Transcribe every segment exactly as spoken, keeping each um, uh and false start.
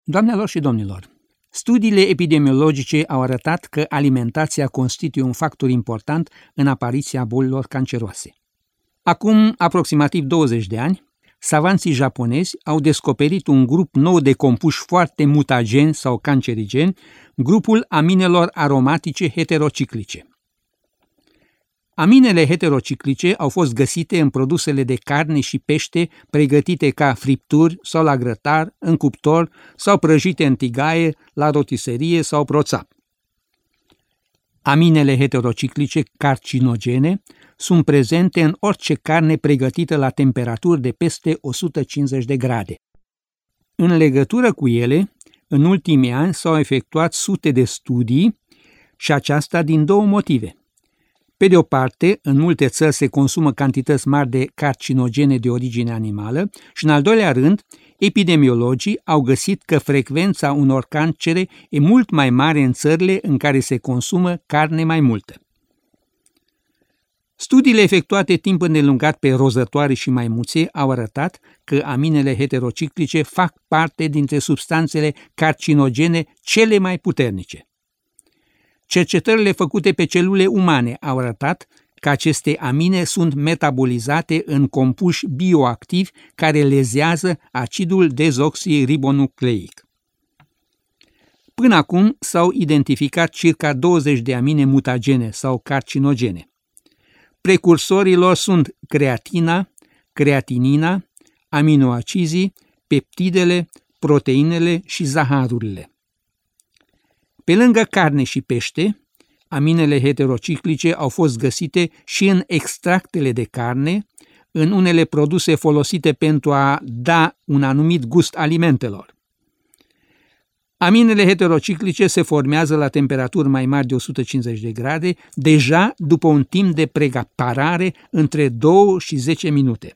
Doamnelor și domnilor, studiile epidemiologice au arătat că alimentația constituie un factor important în apariția bolilor canceroase. Acum aproximativ douăzeci de ani, savanții japonezi au descoperit un grup nou de compuși foarte mutageni sau cancerigeni, grupul aminelor aromatice heterociclice. Aminele heterociclice au fost găsite în produsele de carne și pește pregătite ca fripturi sau la grătar, în cuptor sau prăjite în tigaie, la rotiserie sau proțap. Aminele heterociclice carcinogene sunt prezente în orice carne pregătită la temperaturi de peste o sută cincizeci de grade. În legătură cu ele, în ultimii ani s-au efectuat sute de studii și aceasta din două motive. Pe de o parte, în multe țări se consumă cantități mari de carcinogene de origine animală și, în al doilea rând, epidemiologii au găsit că frecvența unor cancere e mult mai mare în țările în care se consumă carne mai multă. Studiile efectuate timp îndelungat pe rozătoare și maimuțe au arătat că aminele heterociclice fac parte dintre substanțele carcinogene cele mai puternice. Cercetările făcute pe celule umane au arătat că aceste amine sunt metabolizate în compuși bioactivi care lezează acidul dezoxiribonucleic. Până acum s-au identificat circa douăzeci de amine mutagene sau carcinogene. Precursorii lor sunt creatina, creatinina, aminoacizii, peptidele, proteinele și zaharurile. Pe lângă carne și pește, aminele heterociclice au fost găsite și în extractele de carne, în unele produse folosite pentru a da un anumit gust alimentelor. Aminele heterociclice se formează la temperaturi mai mari de o sută cincizeci de grade, deja după un timp de preparare între două și zece minute.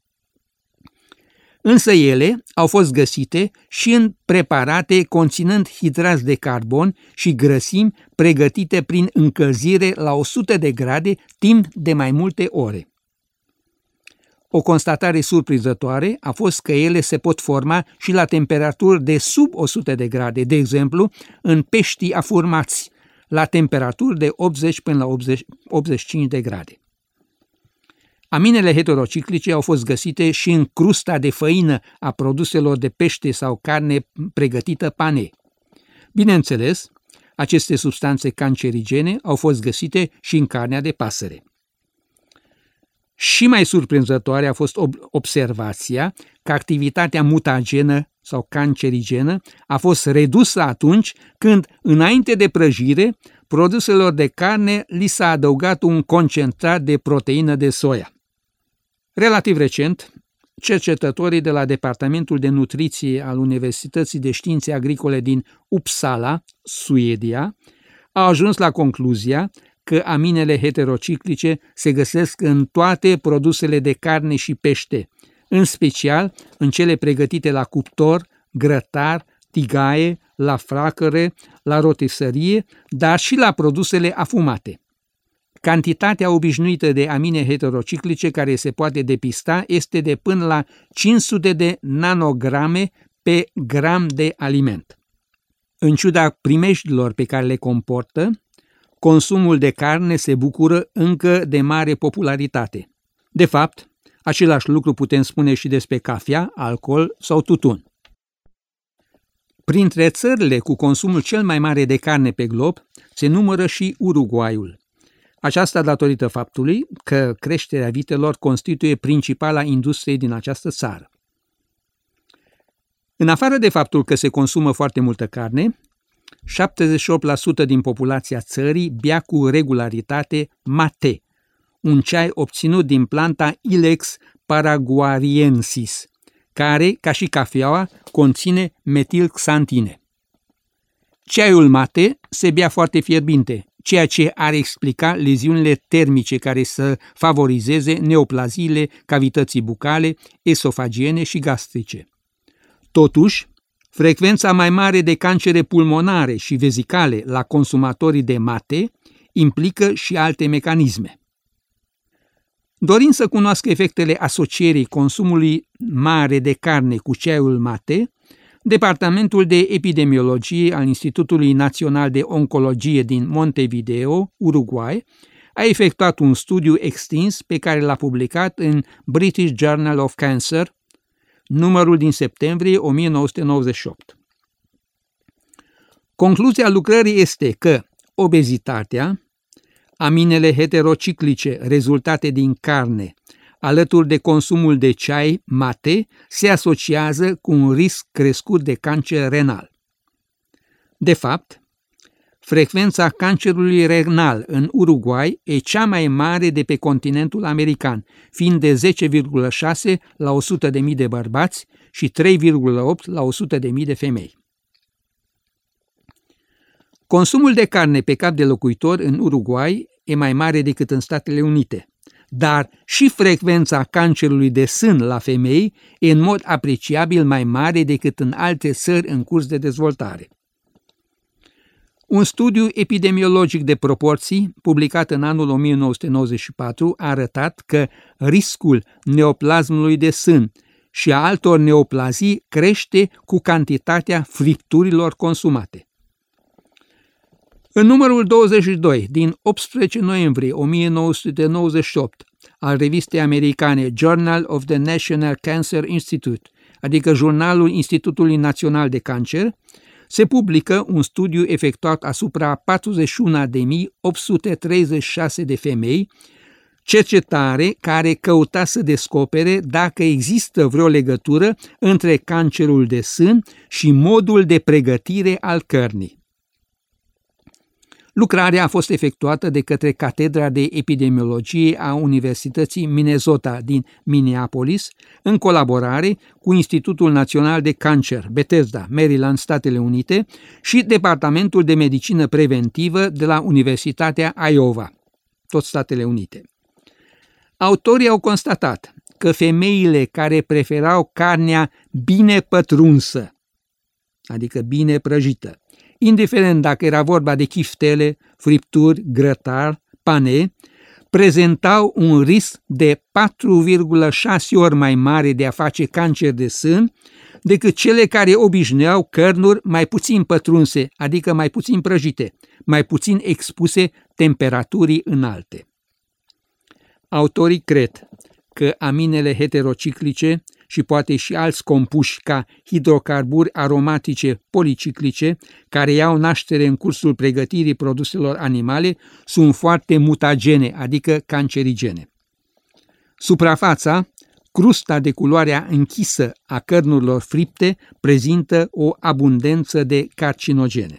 Însă ele au fost găsite și în preparate conținând hidrați de carbon și grăsimi pregătite prin încălzire la o sută de grade timp de mai multe ore. O constatare surprinzătoare a fost că ele se pot forma și la temperaturi de sub o sută de grade, de exemplu în peștii afurmați, la temperaturi de optzeci până la optzeci, optzeci și cinci de grade. Aminele heterociclice au fost găsite și în crusta de făină a produselor de pește sau carne pregătită pane. Bineînțeles, aceste substanțe cancerigene au fost găsite și în carnea de pasăre. Și mai surprinzătoare a fost observația că activitatea mutagenă sau cancerigenă a fost redusă atunci când, înainte de prăjire, produselor de carne li s-a adăugat un concentrat de proteină de soia. Relativ recent, cercetătorii de la Departamentul de Nutriție al Universității de Științe Agricole din Uppsala, Suedia, au ajuns la concluzia că aminele heterociclice se găsesc în toate produsele de carne și pește, în special în cele pregătite la cuptor, grătar, tigaie, la flacăre, la rotisserie, dar și la produsele afumate. Cantitatea obișnuită de amine heterociclice care se poate depista este de până la cinci sute de nanograme pe gram de aliment. În ciuda primejdilor pe care le comportă, consumul de carne se bucură încă de mare popularitate. De fapt, același lucru putem spune și despre cafea, alcool sau tutun. Printre țările cu consumul cel mai mare de carne pe glob se numără și Uruguayul. Aceasta datorită faptului că creșterea vitelor constituie principala industrie din această țară. În afară de faptul că se consumă foarte multă carne, șaptezeci și opt la sută din populația țării bea cu regularitate mate, un ceai obținut din planta Ilex paraguariensis, care, ca și cafeaua, conține metilxantine. Ceaiul mate se bea foarte fierbinte, ceea ce ar explica leziunile termice care să favorizeze neoplaziile cavității bucale, esofagiene și gastrice. Totuși, frecvența mai mare de cancere pulmonare și vezicale la consumatorii de mate implică și alte mecanisme. Dorind să cunoască efectele asocierii consumului mare de carne cu ceaiul mate, Departamentul de Epidemiologie al Institutului Național de Oncologie din Montevideo, Uruguay, a efectuat un studiu extins pe care l-a publicat în British Journal of Cancer, numărul din septembrie o mie nouă sute nouăzeci și opt. Concluzia lucrării este că obezitatea, aminele heterociclice rezultate din carne, alături de consumul de ceai mate, se asociază cu un risc crescut de cancer renal. De fapt, frecvența cancerului renal în Uruguay e cea mai mare de pe continentul american, fiind de zece virgulă șase la o sută de mii de bărbați și trei virgulă opt la o sută de mii de femei. Consumul de carne pe cap de locuitor în Uruguay e mai mare decât în Statele Unite, dar și frecvența cancerului de sân la femei e în mod apreciabil mai mare decât în alte țări în curs de dezvoltare. Un studiu epidemiologic de proporții, publicat în anul o mie nouă sute nouăzeci și patru, a arătat că riscul neoplasmului de sân și a altor neoplazii crește cu cantitatea fripturilor consumate. În numărul douăzeci și doi din optsprezece noiembrie o mie nouă sute nouăzeci și opt al revistei americane Journal of the National Cancer Institute, adică Jurnalul Institutului Național de Cancer, se publică un studiu efectuat asupra patruzeci și unu de mii opt sute treizeci și șase de femei, cercetare care căuta să descopere dacă există vreo legătură între cancerul de sân și modul de pregătire al cărnii. Lucrarea a fost efectuată de către Catedra de Epidemiologie a Universității Minnesota din Minneapolis, în colaborare cu Institutul Național de Cancer, Bethesda, Maryland, Statele Unite, și Departamentul de Medicină Preventivă de la Universitatea Iowa, tot Statele Unite. Autorii au constatat că femeile care preferau carnea bine pătrunsă, adică bine prăjită, indiferent dacă era vorba de chiftele, fripturi, grătar, pane, prezentau un risc de patru virgulă șase ori mai mare de a face cancer de sân decât cele care obișnuiau cărnuri mai puțin pătrunse, adică mai puțin prăjite, mai puțin expuse temperaturii înalte. Autorii cred că aminele heterociclice și poate și alți compuși ca hidrocarburi aromatice policiclice, care iau naștere în cursul pregătirii produselor animale, sunt foarte mutagene, adică cancerigene. Suprafața, crusta de culoarea închisă a cărnurilor fripte, prezintă o abundență de carcinogene.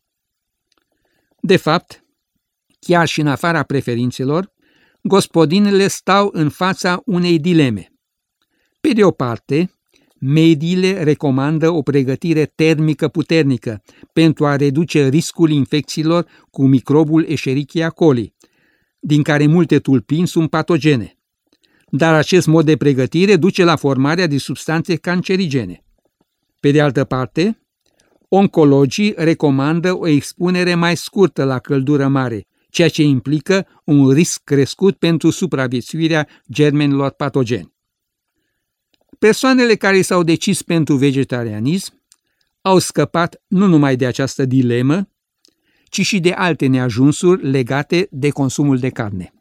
De fapt, chiar și în afara preferințelor, gospodinele stau în fața unei dileme. Pe de o parte, mediile recomandă o pregătire termică puternică pentru a reduce riscul infecțiilor cu microbul Escherichia coli, din care multe tulpini sunt patogene. Dar acest mod de pregătire duce la formarea de substanțe cancerigene. Pe de altă parte, oncologii recomandă o expunere mai scurtă la căldură mare, ceea ce implică un risc crescut pentru supraviețuirea germenilor patogeni. Persoanele care s-au decis pentru vegetarianism au scăpat nu numai de această dilemă, ci și de alte neajunsuri legate de consumul de carne.